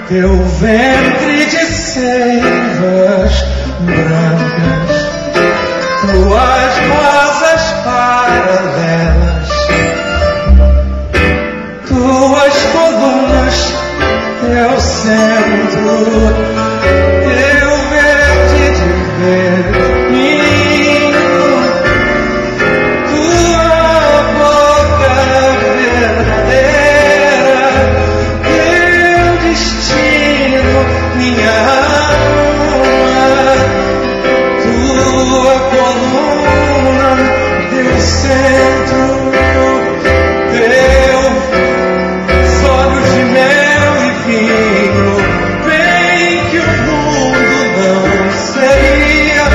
teu ventre de seivas brancas, tuas rosas paralelas, tuas colunas, teu centro, teu verde de vermelho, tua boca verdadeira, teu destino, minha alma, tua coluna, teu centro, teus olhos de mel e vinho, bem que o mundo não seria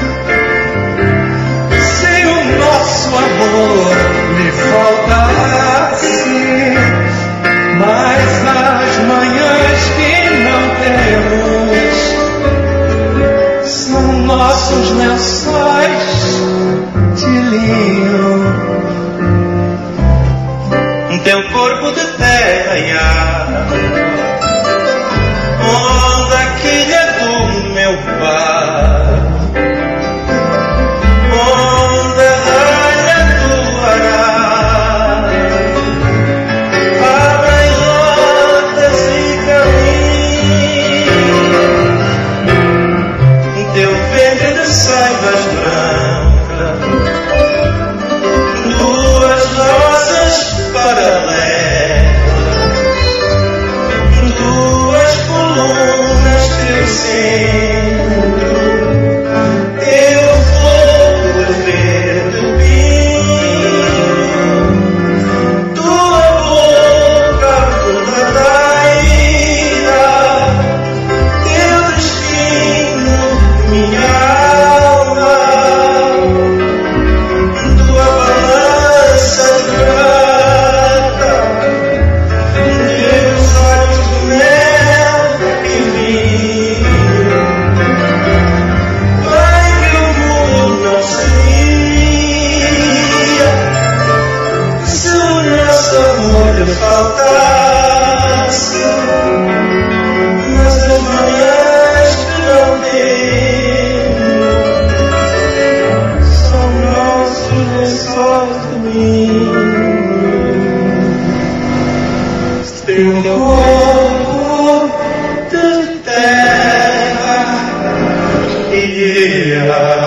sem o nosso amor me faltasse. Mas as manhãs que não temos são nossos lençóis de linho. Teu corpo de terra e água, onda que é do meu bar, onda raia do arar, abrem rotas e caminhos. Teu ventre de saivas brancas, duas rosas paralelas, duas colunas, teu centro, teu fogo verde vinho, tua boca toda traída, teu destino, minha alma, tua balança de prata, teus olhos de mel e vinho. Ai, que o mundo não seria se o nosso amor lhe faltasse. Mas as manhãs que não temos são nossos lençóis de linho. Teu corpo de terra e água.